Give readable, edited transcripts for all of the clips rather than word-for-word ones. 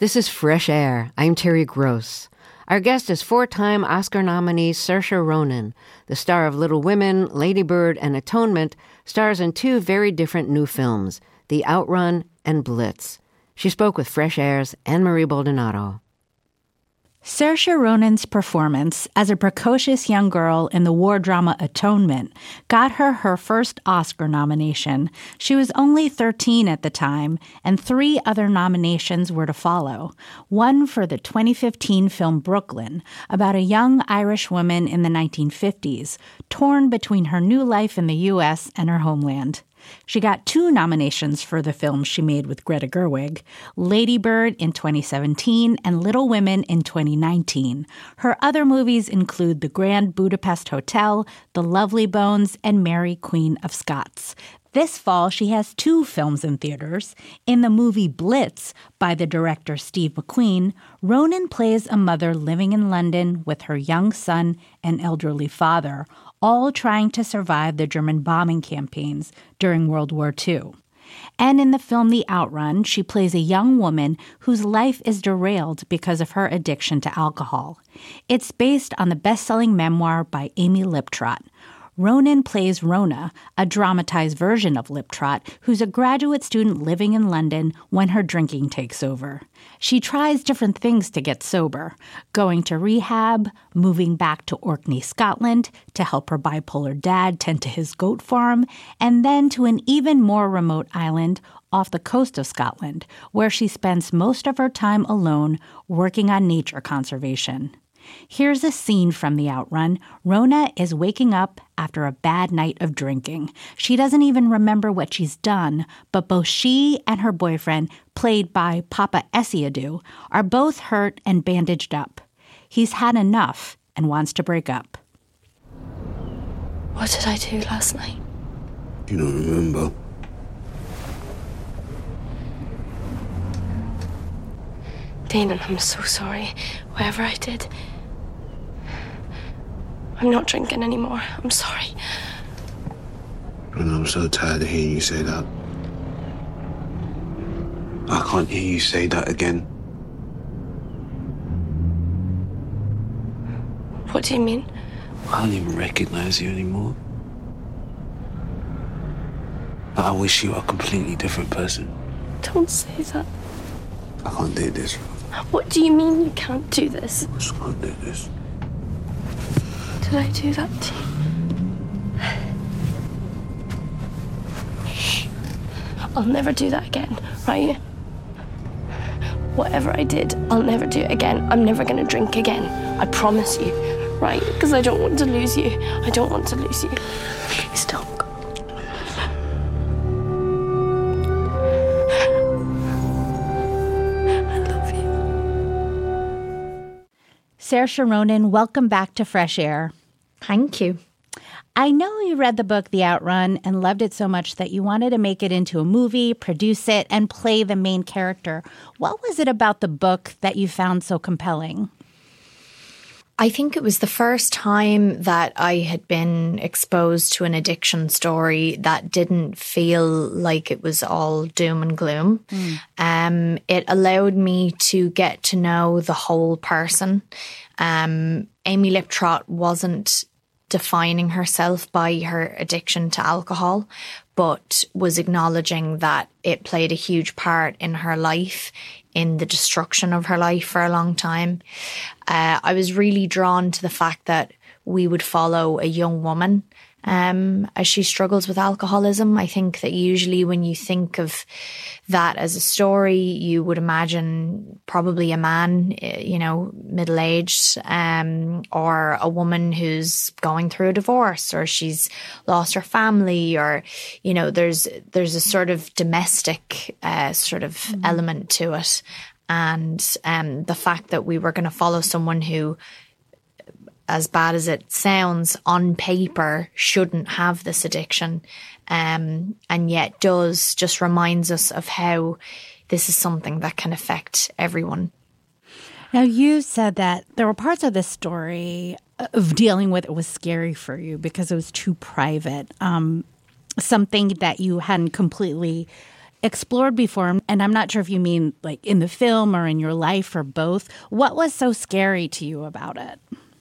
This is Fresh Air. I'm Terry Gross. Our guest is four-time Oscar nominee Saoirse Ronan. The star of Little Women, Lady Bird, and Atonement stars in two very different new films, The Outrun and Blitz. She spoke with Fresh Air's Anne-Marie Baldonado. Saoirse Ronan's performance as a precocious young girl in the war drama Atonement got her her first Oscar nomination. She was only 13 at the time, and 3 other nominations were to follow. One for the 2015 film Brooklyn, about a young Irish woman in the 1950s, torn between her new life in the U.S. and her homeland. She got 2 nominations for the films she made with Greta Gerwig, Lady Bird in 2017 and Little Women in 2019. Her other movies include The Grand Budapest Hotel, The Lovely Bones, and Mary, Queen of Scots. This fall, she has 2 films in theaters. In the movie Blitz, by the director Steve McQueen, Ronan plays a mother living in London with her young son and elderly father, all trying to survive the German bombing campaigns during World War II. And in the film The Outrun, she plays a young woman whose life is derailed because of her addiction to alcohol. It's based on the best-selling memoir by Amy Liptrot. Ronan plays Rona, a dramatized version of Liptrot, who's a graduate student living in London when her drinking takes over. She tries different things to get sober, going to rehab, moving back to Orkney, Scotland, to help her bipolar dad tend to his goat farm, and then to an even more remote island off the coast of Scotland, where she spends most of her time alone working on nature conservation. Here's a scene from The Outrun. Rona is waking up after a bad night of drinking. She doesn't even remember what she's done, but both she and her boyfriend, played by Papa Essiadu, are both hurt and bandaged up. He's had enough and wants to break up. What did I do last night? You don't remember? Damon, I'm so sorry. Whatever I did. I'm not drinking anymore. I'm sorry. And I'm so tired of hearing you say that. I can't hear you say that again. What do you mean? I don't even recognize you anymore. I wish you were a completely different person. Don't say that. I can't do this. What do you mean you can't do this? I just can't do this. Did I do that to you? I'll never do that again, right? Whatever I did, I'll never do it again. I'm never gonna drink again. I promise you, right? Because I don't want to lose you. I don't want to lose you. Please don't. Saoirse Ronan, welcome back to Fresh Air. Thank you. I know you read the book The Outrun and loved it so much that you wanted to make it into a movie, produce it, and play the main character. What was it about the book that you found so compelling? I think it was the first time that I had been exposed to an addiction story that didn't feel like it was all doom and gloom. It allowed me to get to know the whole person. Amy Liptrot wasn't defining herself by her addiction to alcohol, but was acknowledging that it played a huge part in her life, in the destruction of her life for a long time. I was really drawn to the fact that we would follow a young woman as she struggles with alcoholism. I think that usually when you think of that as a story, you would imagine probably a man, middle-aged, or a woman who's going through a divorce, or she's lost her family, or, there's a sort of domestic element to it. And the fact that we were going to follow someone who, as bad as it sounds, on paper shouldn't have this addiction, and yet does, just reminds us of how this is something that can affect everyone. Now, you said that there were parts of this story of dealing with it was scary for you because it was too private, something that you hadn't completely explored before, and I'm not sure if you mean like in the film or in your life or both. What was so scary to you about it?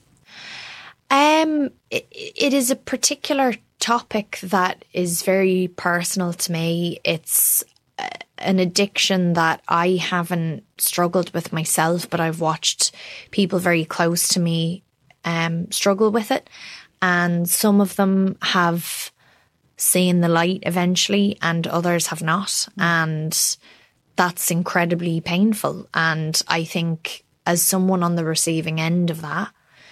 It is a particular topic that is very personal to me. It's an addiction that I haven't struggled with myself, but I've watched people very close to me struggle with it. And some of them have seen the light eventually and others have not. And that's incredibly painful. And I think as someone on the receiving end of that,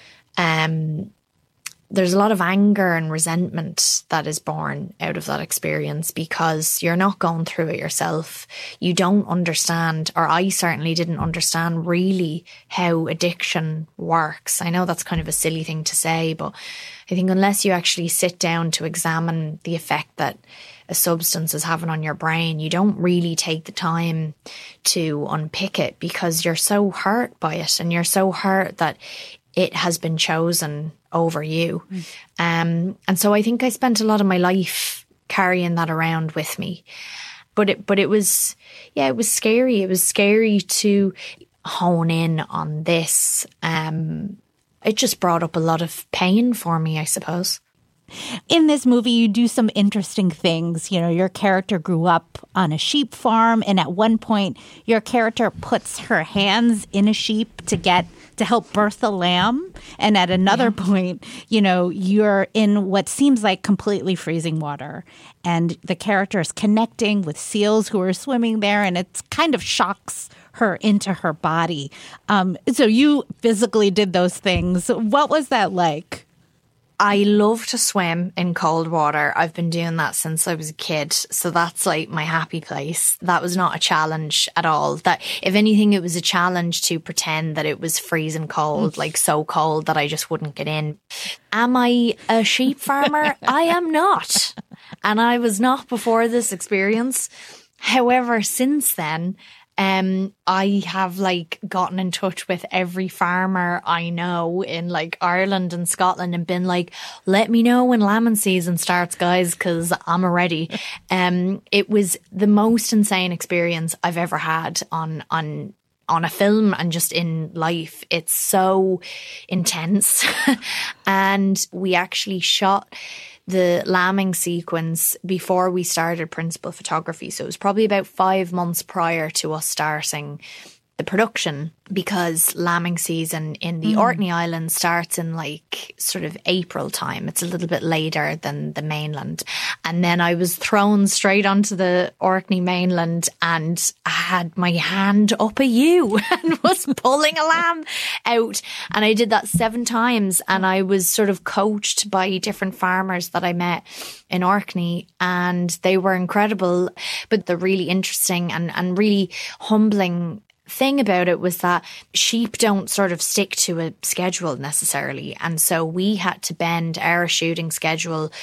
there's a lot of anger and resentment that is born out of that experience because you're not going through it yourself. You don't understand, or I certainly didn't understand really how addiction works. I know that's kind of a silly thing to say, but I think unless you actually sit down to examine the effect that a substance is having on your brain, you don't really take the time to unpick it because you're so hurt by it and you're so hurt that it has been chosen over you. And so I think I spent a lot of my life carrying that around with me. But it was scary. It was scary to hone in on this. It just brought up a lot of pain for me, I suppose. In this movie, you do some interesting things. You know, your character grew up on a sheep farm, and at one point, your character puts her hands in a sheep to help birth the lamb. And at another point, you know, you're in what seems like completely freezing water, and the character is connecting with seals who are swimming there, and it kind of shocks her into her body. So you physically did those things. What was that like? I love to swim in cold water. I've been doing that since I was a kid. So that's like my happy place. That was not a challenge at all. That if anything, it was a challenge to pretend that it was freezing cold, like so cold that I just wouldn't get in. Am I a sheep farmer? I am not. And I was not before this experience. However, since then, I have like gotten in touch with every farmer I know in like Ireland and Scotland and been like, let me know when lambing season starts, guys, because I'm ready. It was the most insane experience I've ever had on a film and just in life. It's so intense. And we actually shot the lambing sequence before we started principal photography. So it was probably about 5 months prior to us starting the production, because lambing season in the Orkney Islands starts in like sort of April time. It's a little bit later than the mainland. And then I was thrown straight onto the Orkney mainland and I had my hand up a ewe and was pulling a lamb out. And I did that 7 times, and I was sort of coached by different farmers that I met in Orkney, and they were incredible. But the really interesting and really humbling thing about it was that sheep don't sort of stick to a schedule necessarily. And so we had to bend our shooting schedule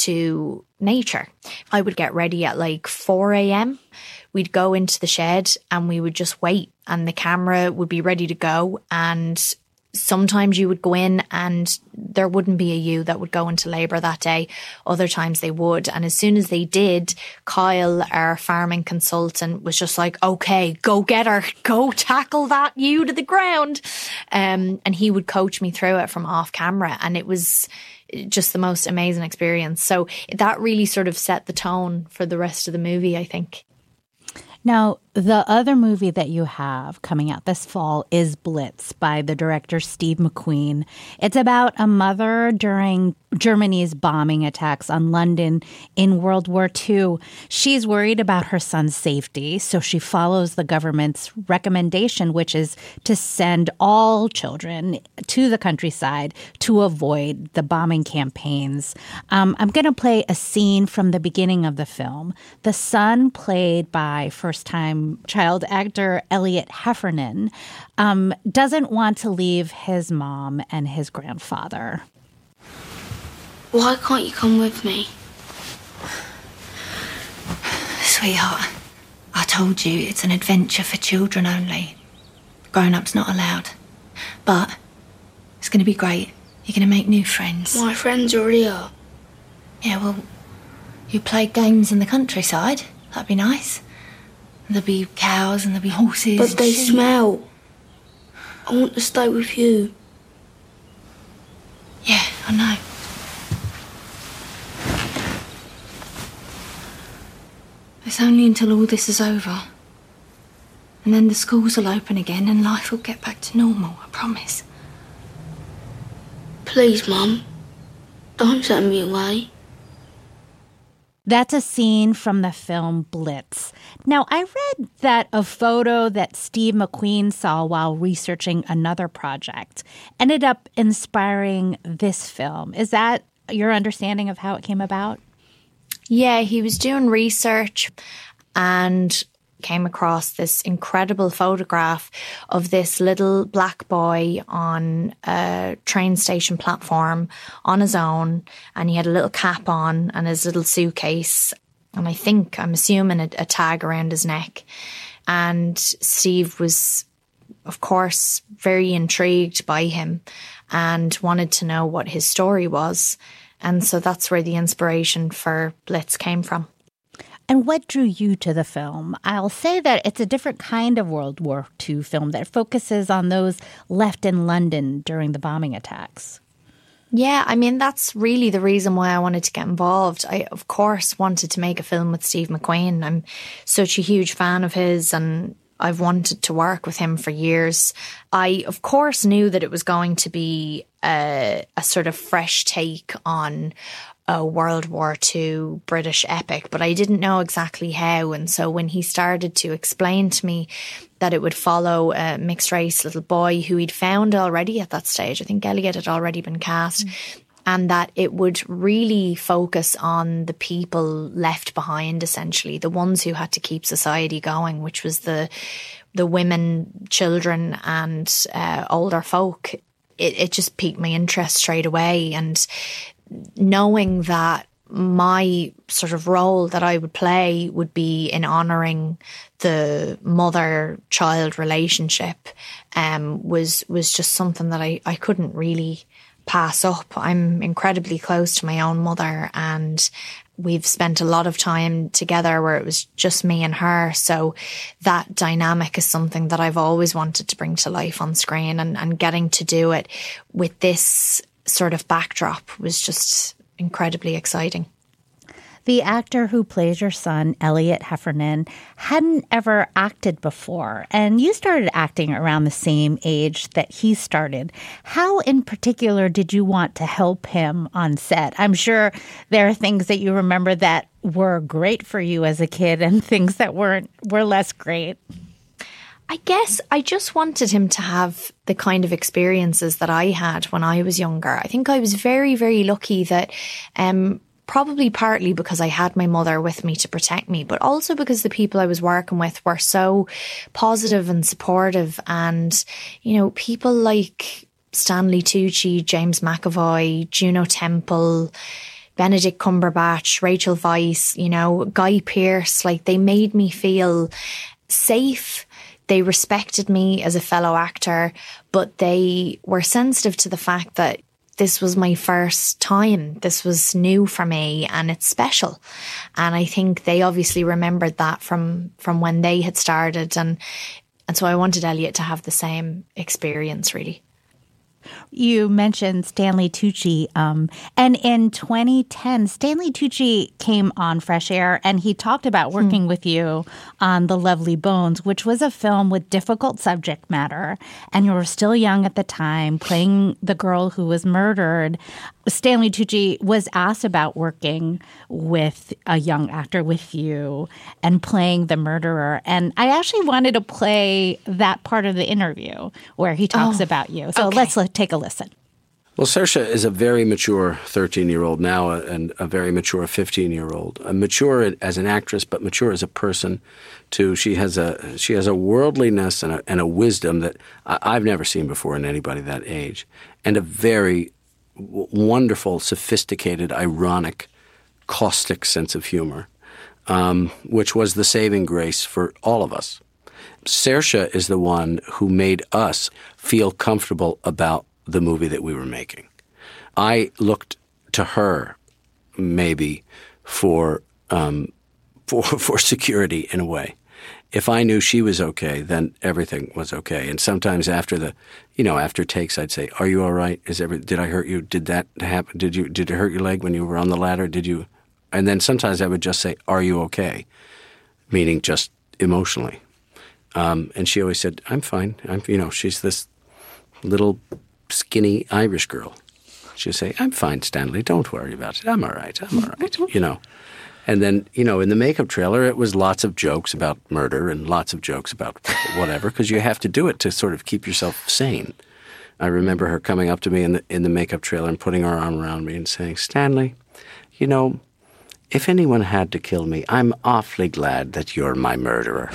to nature. I would get ready at like 4 a.m. We'd go into the shed and we would just wait, and the camera would be ready to go. And sometimes you would go in and there wouldn't be a ewe that would go into labour that day. Other times they would. And as soon as they did, Kyle, our farming consultant, was just like, okay, go get her, go tackle that ewe to the ground. And he would coach me through it from off camera. And it was just the most amazing experience. So that really sort of set the tone for the rest of the movie, I think. Now, the other movie that you have coming out this fall is Blitz by the director Steve McQueen. It's about a mother during Germany's bombing attacks on London in World War II. She's worried about her son's safety, so she follows the government's recommendation, which is to send all children to the countryside to avoid the bombing campaigns. I'm going to play a scene from the beginning of the film. The son, played by first-time child actor Elliot Heffernan, doesn't want to leave his mom and his grandfather. Why can't you come with me? Sweetheart, I told you it's an adventure for children only. Grown-ups not allowed. But it's going to be great. You're going to make new friends. My friends already are. Yeah, well, you play games in the countryside. That'd be nice. There'll be cows and there'll be horses. But they smell. I want to stay with you. Yeah, I know. It's only until all this is over. And then the schools will open again and life will get back to normal, I promise. Please, Mum. Don't send me away. That's a scene from the film Blitz. Now, I read that a photo that Steve McQueen saw while researching another project ended up inspiring this film. Is that your understanding of how it came about? Yeah, he was doing research and came across this incredible photograph of this little black boy on a train station platform on his own, and he had a little cap on and his little suitcase, and I'm assuming a tag around his neck. And Steve was, of course, very intrigued by him and wanted to know what his story was. And so that's where the inspiration for Blitz came from. And what drew you to the film? I'll say that it's a different kind of World War II film that focuses on those left in London during the bombing attacks. Yeah, I mean, that's really the reason why I wanted to get involved. I, of course, wanted to make a film with Steve McQueen. I'm such a huge fan of his and I've wanted to work with him for years. I, of course, knew that it was going to be a sort of fresh take on a World War II British epic, but I didn't know exactly how. And so when he started to explain to me that it would follow a mixed race little boy who he'd found already at that stage, I think Elliot had already been cast, and that it would really focus on the people left behind, essentially, the ones who had to keep society going, which was the women, children and older folk. It just piqued my interest straight away. And knowing that my sort of role that I would play would be in honouring the mother-child relationship was just something that I couldn't really pass up. I'm incredibly close to my own mother and we've spent a lot of time together where it was just me and her. So that dynamic is something that I've always wanted to bring to life on screen, and getting to do it with this sort of backdrop was just incredibly exciting. The actor who plays your son, Elliot Heffernan, hadn't ever acted before, and you started acting around the same age that he started. How in particular did you want to help him on set? I'm sure there are things that you remember that were great for you as a kid and things that were less great. I guess I just wanted him to have the kind of experiences that I had when I was younger. I think I was very, very lucky that probably partly because I had my mother with me to protect me, but also because the people I was working with were so positive and supportive. And, you know, people like Stanley Tucci, James McAvoy, Juno Temple, Benedict Cumberbatch, Rachel Weisz, you know, Guy Pearce, like they made me feel safe. They respected me as a fellow actor, but they were sensitive to the fact that this was my first time. This was new for me and it's special. And I think they obviously remembered that from when they had started. And so I wanted Elliot to have the same experience, really. You mentioned Stanley Tucci, and in 2010, Stanley Tucci came on Fresh Air, and he talked about working with you on The Lovely Bones, which was a film with difficult subject matter, and you were still young at the time, playing the girl who was murdered. Stanley Tucci was asked about working with a young actor with you and playing the murderer. And I actually wanted to play that part of the interview where he talks about you. So let's take a listen. Well, Saoirse is a very mature 13-year-old now and a very mature 15-year-old. Mature as an actress, but mature as a person, too. She has a worldliness and a wisdom that I've never seen before in anybody that age, and a very wonderful, sophisticated, ironic, caustic sense of humor, which was the saving grace for all of us. Saoirse is the one who made us feel comfortable about the movie that we were making. I looked to her maybe for security in a way. if I knew she was okay, then everything was okay. And sometimes after after takes, I'd say, "Are you all right? Did I hurt you? Did that happen? Did it hurt your leg when you were on the ladder? Did you?" And then sometimes I would just say, "Are you okay?" Meaning just emotionally. And she always said, "I'm fine." She's this little skinny Irish girl. She'd say, "I'm fine, Stanley. Don't worry about it. I'm all right. I'm all right." And then, in the makeup trailer, it was lots of jokes about murder and lots of jokes about whatever, because you have to do it to sort of keep yourself sane. I remember her coming up to me in the makeup trailer and putting her arm around me and saying, "Stanley, if anyone had to kill me, I'm awfully glad that you're my murderer."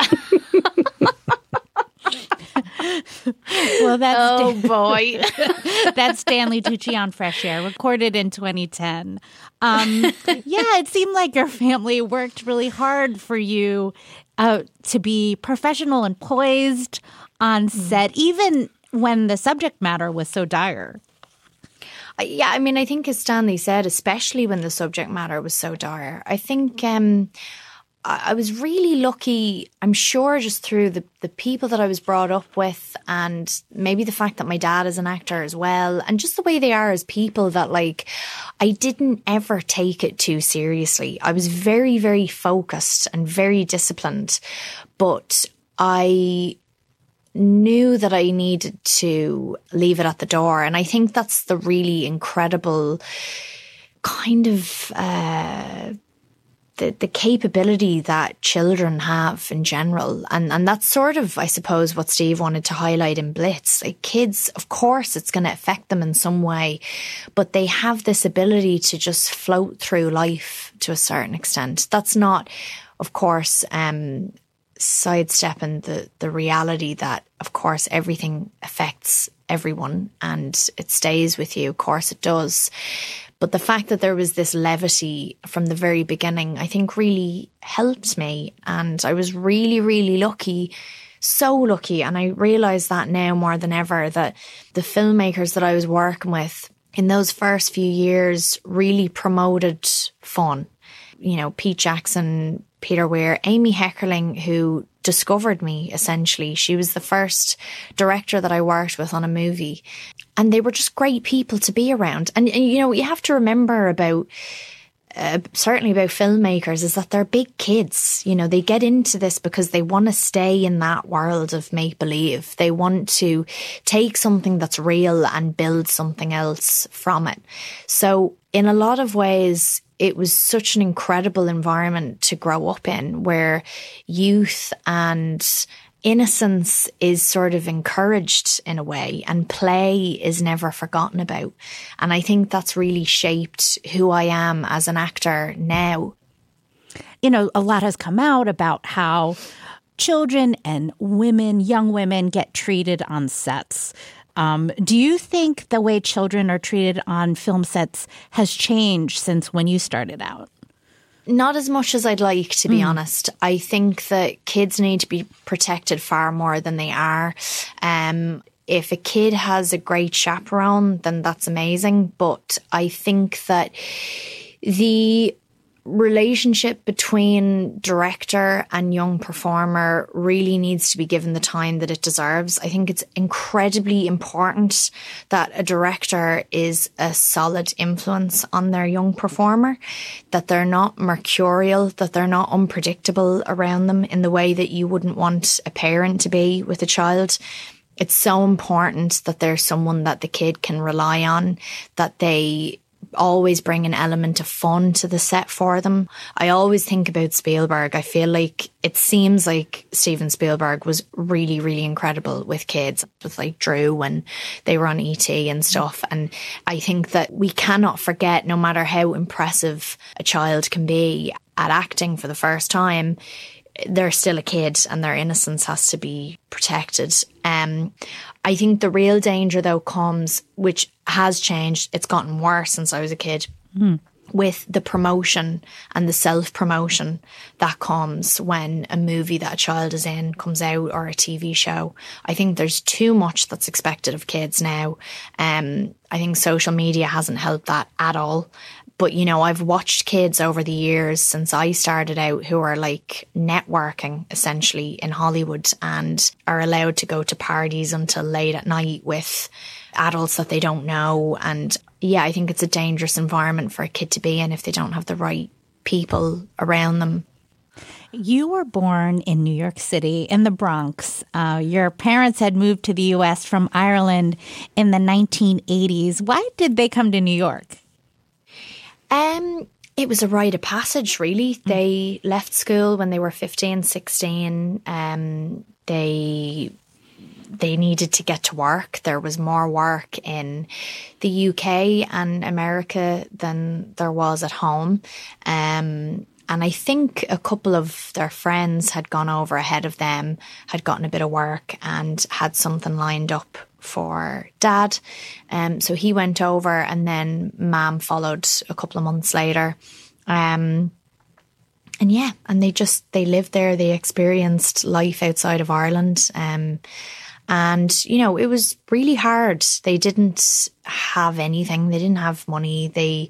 Well, Oh, boy. That's Stanley Tucci on Fresh Air, recorded in 2010. It seemed like your family worked really hard for you to be professional and poised on set, even when the subject matter was so dire. Yeah, I mean, I think as Stanley said, especially when the subject matter was so dire, I think I was really lucky, I'm sure, just through the people that I was brought up with, and maybe the fact that my dad is an actor as well, and just the way they are as people, that I didn't ever take it too seriously. I was very, very focused and very disciplined, but I knew that I needed to leave it at the door. And I think that's the really incredible kind of the capability that children have in general. And that's sort of, I suppose, what Steve wanted to highlight in Blitz. Like, kids, of course, it's going to affect them in some way, but they have this ability to just float through life to a certain extent. That's not, of course, sidestepping the reality that, of course, everything affects everyone and it stays with you. Of course it does. But the fact that there was this levity from the very beginning, I think really helped me. And I was really, really lucky, so lucky. And I realise that now more than ever, that the filmmakers that I was working with in those first few years really promoted fun. Pete Jackson, Peter Weir, Amy Heckerling, who discovered me, essentially. She was the first director that I worked with on a movie. And they were just great people to be around. And you have to remember about, certainly about filmmakers, is that they're big kids. They get into this because they want to stay in that world of make-believe. They want to take something that's real and build something else from it. So in a lot of ways, it was such an incredible environment to grow up in, where youth and innocence is sort of encouraged in a way, and play is never forgotten about. And I think that's really shaped who I am as an actor now. A lot has come out about how children and women, young women, get treated on sets. Do you think the way children are treated on film sets has changed since when you started out? Not as much as I'd like, to be honest. I think that kids need to be protected far more than they are. If a kid has a great chaperone, then that's amazing. But I think that the relationship between director and young performer really needs to be given the time that it deserves. I think it's incredibly important that a director is a solid influence on their young performer, that they're not mercurial, that they're not unpredictable around them in the way that you wouldn't want a parent to be with a child. It's so important that there's someone that the kid can rely on, that they always bring an element of fun to the set for them. I always think about Spielberg. I feel like it seems like Steven Spielberg was really, really incredible with kids, with like Drew when they were on E.T. and stuff. And I think that we cannot forget, no matter how impressive a child can be at acting for the first time, they're still a kid and their innocence has to be protected. I think the real danger, though, comes, which has changed, it's gotten worse since I was a kid, with the promotion and the self-promotion that comes when a movie that a child is in comes out, or a TV show. I think there's too much that's expected of kids now. I think social media hasn't helped that at all. But, you know, I've watched kids over the years since I started out who are like networking essentially in Hollywood and are allowed to go to parties until late at night with adults that they don't know. And yeah, I think it's a dangerous environment for a kid to be in if they don't have the right people around them. You were born in New York City, in the Bronx. Your parents had moved to the U.S. from Ireland in the 1980s. Why did they come to New York? It was a rite of passage, really. They left school when they were 15, 16. They needed to get to work. There was more work in the UK and America than there was at home. And I think a couple of their friends had gone over ahead of them, had gotten a bit of work and had something lined up for Dad. So he went over and then Mum followed a couple of months later. And they lived there. They experienced life outside of Ireland. And, you know, it was really hard. They didn't have anything. They didn't have money. They,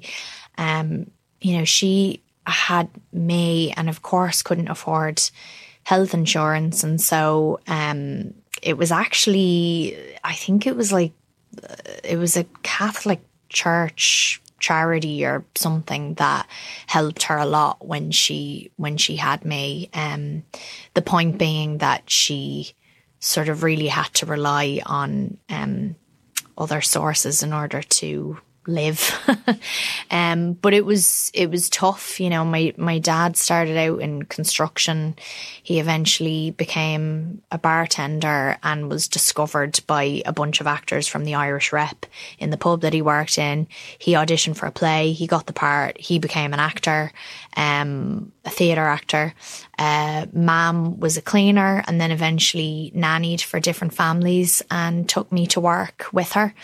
she had me and of course couldn't afford health insurance. And so it was actually, I think it was a Catholic church charity or something that helped her a lot when she had me. The point being that she sort of really had to rely on other sources in order to live. But it was tough. You know, my dad started out in construction. He eventually became a bartender and was discovered by a bunch of actors from the Irish Rep in the pub that he worked in. He auditioned for a play. He got the part. He became an actor, a theatre actor. Mum was a cleaner and then eventually nannied for different families and took me to work with her.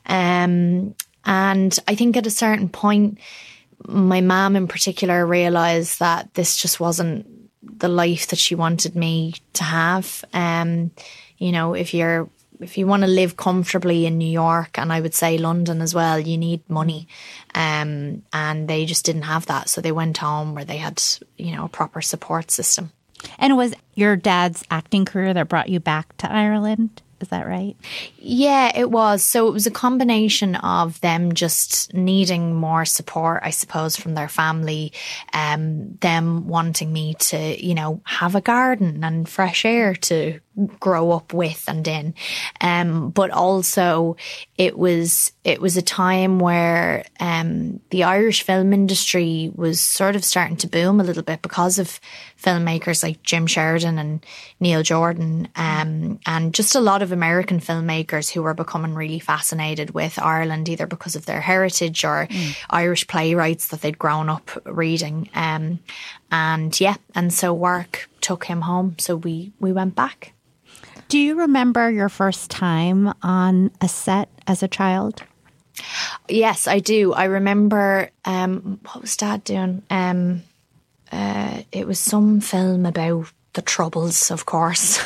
And I think at a certain point, my mum in particular realised that this just wasn't the life that she wanted me to have. You know, if you want to live comfortably in New York, and I would say London as well, you need money. And they just didn't have that. So they went home where they had, you know, a proper support system. And it was your dad's acting career that brought you back to Ireland? Is that right? Yeah, it was. So it was a combination of them just needing more support, I suppose, from their family, them wanting me to, you know, have a garden and fresh air to grow up with and in. But also it was a time where the Irish film industry was sort of starting to boom a little bit because of filmmakers like Jim Sheridan and Neil Jordan, and just a lot of American filmmakers who were becoming really fascinated with Ireland, either because of their heritage or Irish playwrights that they'd grown up reading. And so work took him home. So we went back. Do you remember your first time on a set as a child? Yes, I do. I remember, what was Dad doing? It was some film about the Troubles, of course.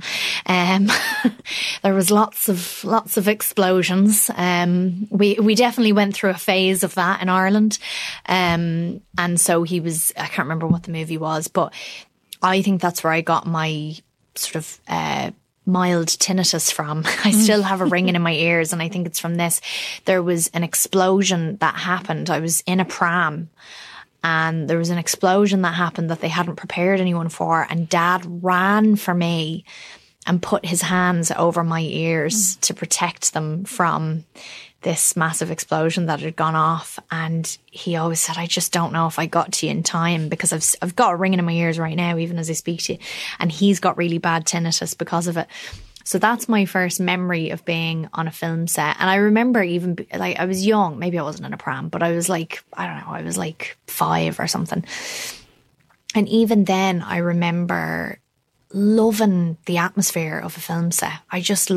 There was lots of explosions. We definitely went through a phase of that in Ireland. And so I can't remember what the movie was, but I think that's where I got my sort of mild tinnitus from. I still have a ringing in my ears, and I think it's from this. There was an explosion that happened. I was in a pram, and there was an explosion that happened that they hadn't prepared anyone for, and Dad ran for me and put his hands over my ears to protect them from this massive explosion that had gone off. And he always said, I just don't know if I got to you in time, because I've got a ringing in my ears right now, even as I speak to you. And he's got really bad tinnitus because of it. So that's my first memory of being on a film set. And I remember even, like, I was young, maybe I wasn't in a pram, but I was like, I don't know, I was like 5 or something. And even then I remember loving the atmosphere of a film set. I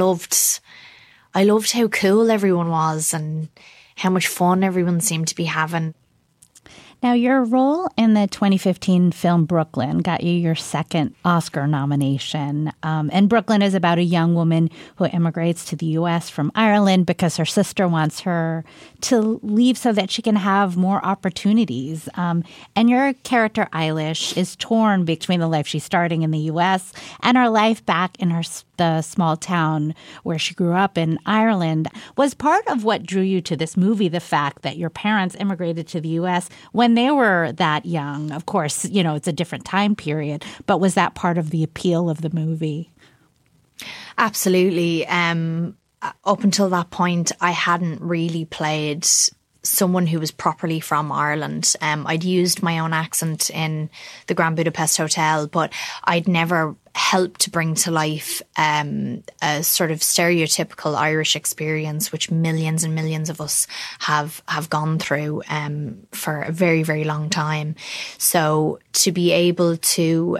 loved how cool everyone was and how much fun everyone seemed to be having. Now, your role in the 2015 film Brooklyn got you your second Oscar nomination. And Brooklyn is about a young woman who immigrates to the U.S. from Ireland because her sister wants her to leave so that she can have more opportunities. And your character, Eilish, is torn between the life she's starting in the U.S. and her life back in the small town where she grew up in Ireland. Was part of what drew you to this movie the fact that your parents immigrated to the U.S. when they were that young? Of course, it's a different time period, but was that part of the appeal of the movie? Absolutely. Up until that point, I hadn't really played someone who was properly from Ireland. I'd used my own accent in the Grand Budapest Hotel, but I'd never helped to bring to life a sort of stereotypical Irish experience, which millions and millions of us have gone through for a very, very long time. So to be able to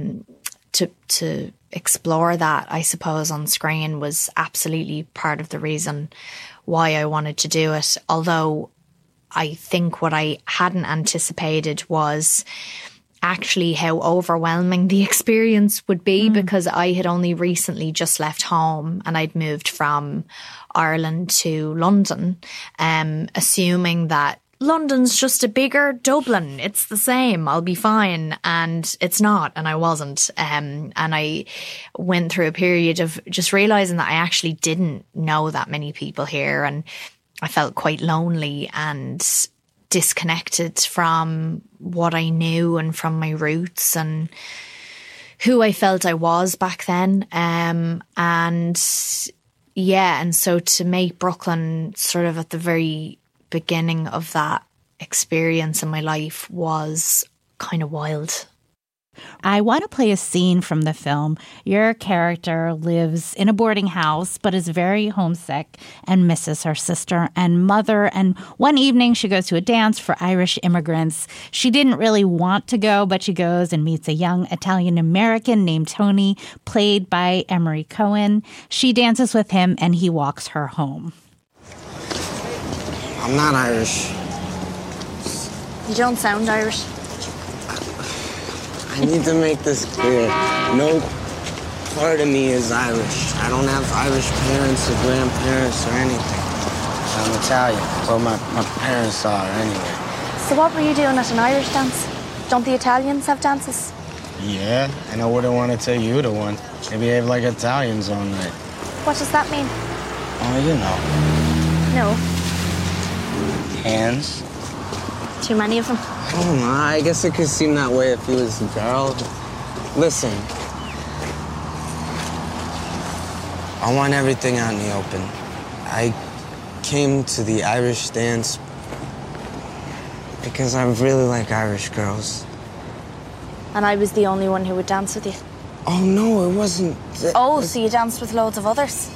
explore that, I suppose, on screen was absolutely part of the reason why I wanted to do it. Although I think what I hadn't anticipated was actually how overwhelming the experience would be, because I had only recently just left home and I'd moved from Ireland to London, assuming that London's just a bigger Dublin. It's the same. I'll be fine. And it's not. And I wasn't. And I went through a period of just realizing that I actually didn't know that many people here. And I felt quite lonely and disconnected from what I knew and from my roots and who I felt I was back then. And so to make Brooklyn sort of at the very beginning of that experience in my life was kind of wild. I want to play a scene from the film. Your character lives in a boarding house but is very homesick and misses her sister and mother. And one evening she goes to a dance for Irish immigrants. She didn't really want to go, but she goes and meets a young Italian-American named Tony, played by Emery Cohen. She dances with him and he walks her home. I'm not Irish. You don't sound Irish. I need to make this clear. No part of me is Irish. I don't have Irish parents or grandparents or anything. I'm Italian. Well, my parents are anyway. So what were you doing at an Irish dance? Don't the Italians have dances? Yeah, and I wouldn't want to tell you the one. They behave like Italians all night. What does that mean? Oh, you know. No. Hands. Too many of them. Oh, my, I guess it could seem that way if you was a girl. Listen. I want everything out in the open. I came to the Irish dance because I really like Irish girls. And I was the only one who would dance with you. Oh, no, it wasn't. So you danced with loads of others?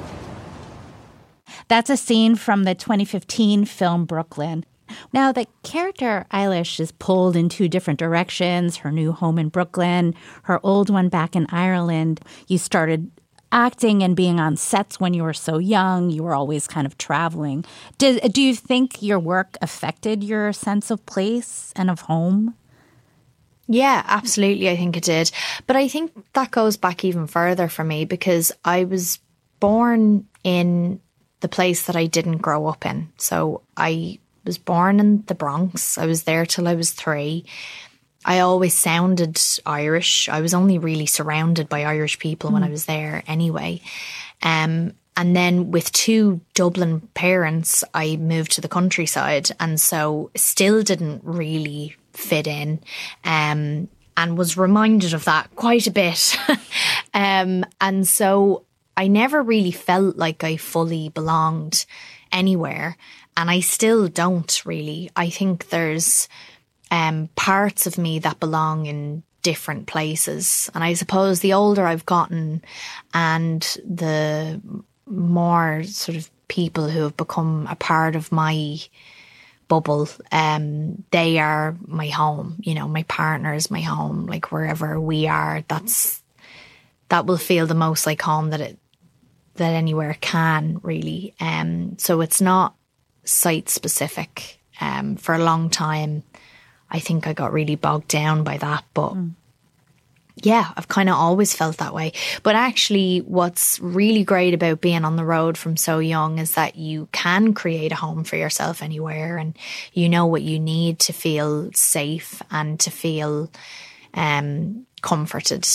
That's a scene from the 2015 film Brooklyn. Now, the character Eilish is pulled in two different directions, her new home in Brooklyn, her old one back in Ireland. You started acting and being on sets when you were so young. You were always kind of traveling. Do you think your work affected your sense of place and of home? Yeah, absolutely. I think it did. But I think that goes back even further for me because I was born in the place that I didn't grow up in. So I was born in the Bronx. I was there till I was 3. I always sounded Irish. I was only really surrounded by Irish people when I was there anyway. And then with 2 Dublin parents, I moved to the countryside and so still didn't really fit in and was reminded of that quite a bit. And so I never really felt like I fully belonged anywhere. And I still don't really. I think there's parts of me that belong in different places. And I suppose the older I've gotten and the more sort of people who have become a part of my bubble, they are my home. You know, my partner is my home. Like wherever we are, that will feel the most like home that anywhere can really. So it's not site specific. For a long time I think I got really bogged down by that. But yeah, I've kind of always felt that way. But actually, what's really great about being on the road from so young is that you can create a home for yourself anywhere, and you know what you need to feel safe and to feel comforted.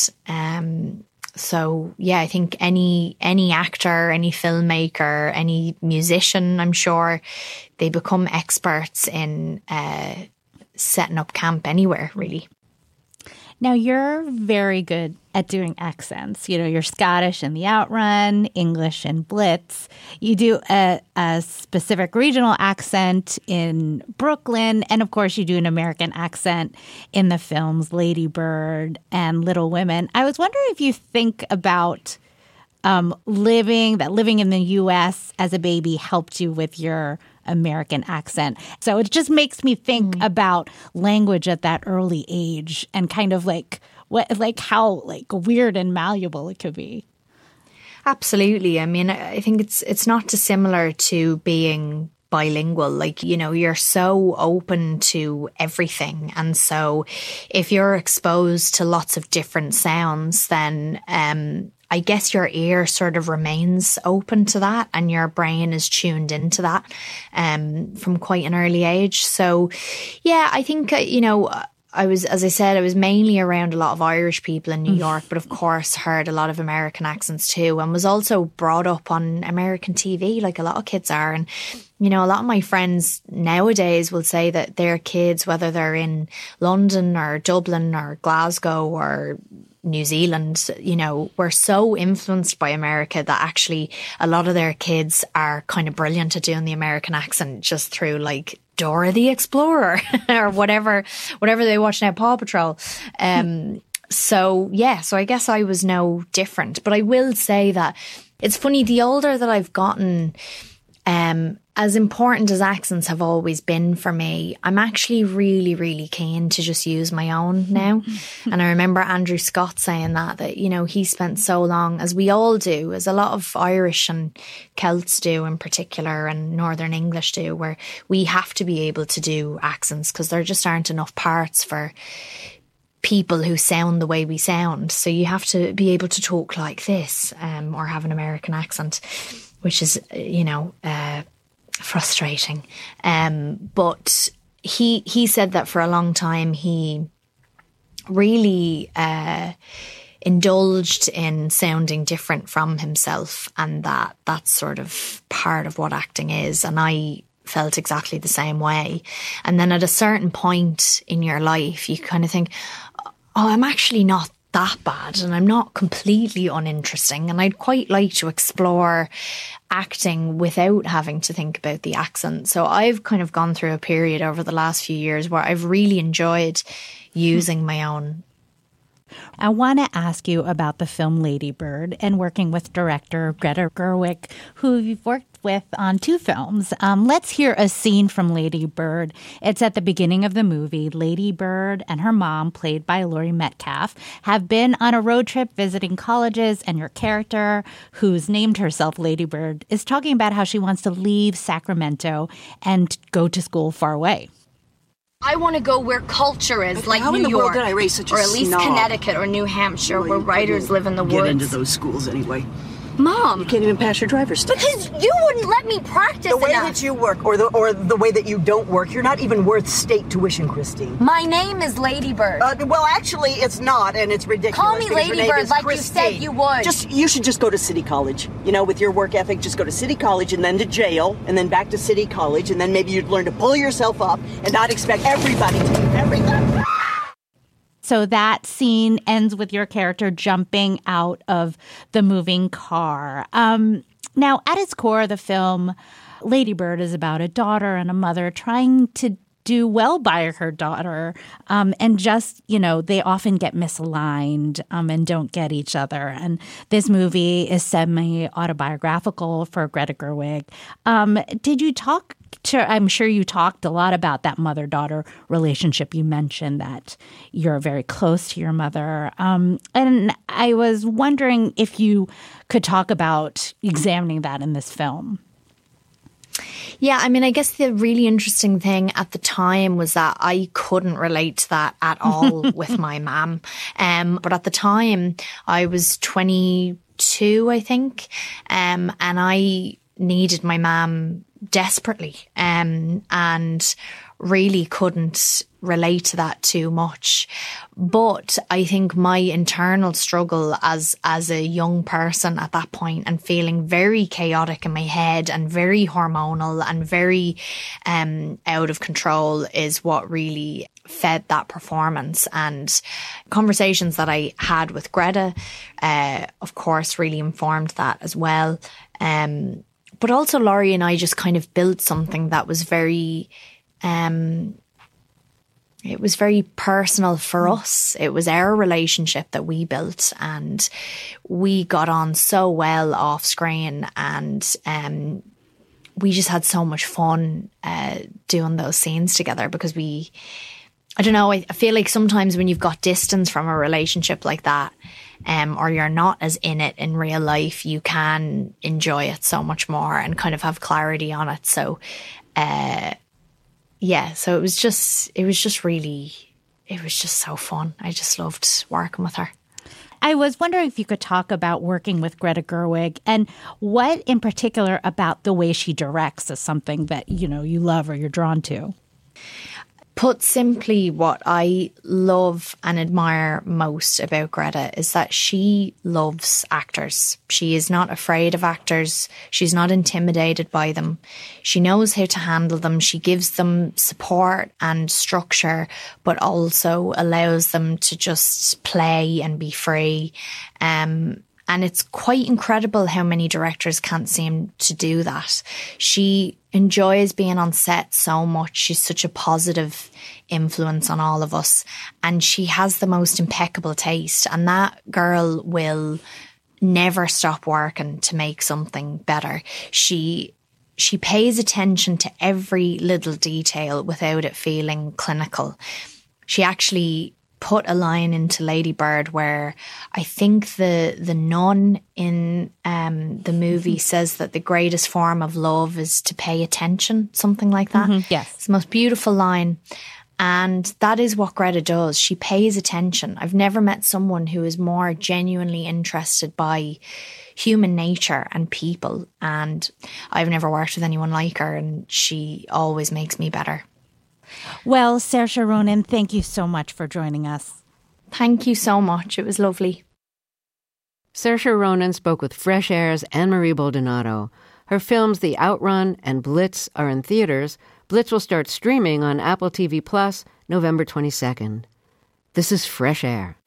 So yeah, I think any actor, any filmmaker, any musician, I'm sure they become experts in setting up camp anywhere, really. Now, you're very good at doing accents. You know, you're Scottish in The Outrun, English in Blitz. You do a specific regional accent in Brooklyn. And, of course, you do an American accent in the films Lady Bird and Little Women. I was wondering if you think about living in the U.S. as a baby helped you with your American accent. So it just makes me think about language at that early age and kind of how weird and malleable it could be. Absolutely. I mean, I think it's not dissimilar to being bilingual. Like, you know, you're so open to everything. And so if you're exposed to lots of different sounds, then I guess your ear sort of remains open to that and your brain is tuned into that from quite an early age. So, yeah, I think, I was mainly around a lot of Irish people in New York, but of course heard a lot of American accents too, and was also brought up on American TV like a lot of kids are. And, you know, a lot of my friends nowadays will say that their kids, whether they're in London or Dublin or Glasgow or New Zealand, you know, were so influenced by America that actually a lot of their kids are kind of brilliant at doing the American accent just through like Dora the Explorer or whatever they watch now, Paw Patrol. So I guess I was no different. But I will say that it's funny, the older that I've gotten, as important as accents have always been for me, I'm actually really, really keen to just use my own now. And I remember Andrew Scott saying that, you know, he spent so long, as we all do, as a lot of Irish and Celts do in particular, and Northern English do, where we have to be able to do accents because there just aren't enough parts for people who sound the way we sound. So you have to be able to talk like this or have an American accent, which is, frustrating. But he said that for a long time he really indulged in sounding different from himself, and that's sort of part of what acting is. And I felt exactly the same way. And then at a certain point in your life, you kind of think, oh, I'm actually not that bad and I'm not completely uninteresting, and I'd quite like to explore acting without having to think about the accent. So I've kind of gone through a period over the last few years where I've really enjoyed using my own. I want to ask you about the film Lady Bird and working with director Greta Gerwig, who you've worked with on 2 films. Let's hear a scene from Lady Bird. It's at the beginning of the movie. Lady Bird and her mom, played by Laurie Metcalf, have been on a road trip visiting colleges, and your character, who's named herself Lady Bird, is talking about how she wants to leave Sacramento and go to school far away. I want to go where culture is, like How New in the York, world did I raise such a or at least snob? Connecticut or New Hampshire, where writers live in the Get woods. into those schools anyway. Mom, You can't even pass your driver's test. because you wouldn't let me practice The way enough. that you work, or the way that you don't work, you're not even worth state tuition, Christine. My name is Lady Bird. Well, actually, it's not, and it's ridiculous. Call me because your Lady name Bird is like you Christine. said you would. You should just go to City College. You know, with your work ethic, just go to City College and then to jail, and then back to City College, and then maybe you'd learn to pull yourself up and not expect everybody to do everything. So that scene ends with your character jumping out of the moving car. Now, at its core, the film Lady Bird is about a daughter and a mother trying to do well by her daughter. And just, they often get misaligned and don't get each other. And this movie is semi-autobiographical for Greta Gerwig. Did you talk I'm sure you talked a lot about that mother-daughter relationship. You mentioned that you're very close to your mother. And I was wondering if you could talk about examining that in this film. Yeah, I mean, I guess the really interesting thing at the time was that I couldn't relate to that at all with my mum. But at the time, I was 22, I think, and I needed my mum desperately, and really couldn't relate to that too much. But I think my internal struggle as a young person at that point, and feeling very chaotic in my head and very hormonal and very out of control, is what really fed that performance. And conversations that I had with Greta, of course, really informed that as well. But also Laurie and I just kind of built something that was very... it was very personal for us. It was our relationship that we built, and we got on so well off screen, and we just had so much fun doing those scenes together, because I don't know, I feel like sometimes when you've got distance from a relationship like that, or you're not as in it in real life, you can enjoy it so much more and kind of have clarity on it. So yeah, so it was just so fun. I just loved working with her. I was wondering if you could talk about working with Greta Gerwig, and what in particular about the way she directs is something that, you love or you're drawn to. Put simply, what I love and admire most about Greta is that she loves actors. She is not afraid of actors. She's not intimidated by them. She knows how to handle them. She gives them support and structure, but also allows them to just play and be free. And it's quite incredible how many directors can't seem to do that. She enjoys being on set so much. She's such a positive influence on all of us. And she has the most impeccable taste. And that girl will never stop working to make something better. She pays attention to every little detail without it feeling clinical. She actually put a line into Lady Bird where I think the nun in the movie says that the greatest form of love is to pay attention, something like that. Mm-hmm, yes. It's the most beautiful line. And that is what Greta does. She pays attention. I've never met someone who is more genuinely interested by human nature and people. And I've never worked with anyone like her, and she always makes me better. Well, Saoirse Ronan, thank you so much for joining us. Thank you so much. It was lovely. Saoirse Ronan spoke with Fresh Air's Anne-Marie Baldonado. Her films The Outrun and Blitz are in theaters. Blitz will start streaming on Apple TV Plus November 22nd. This is Fresh Air.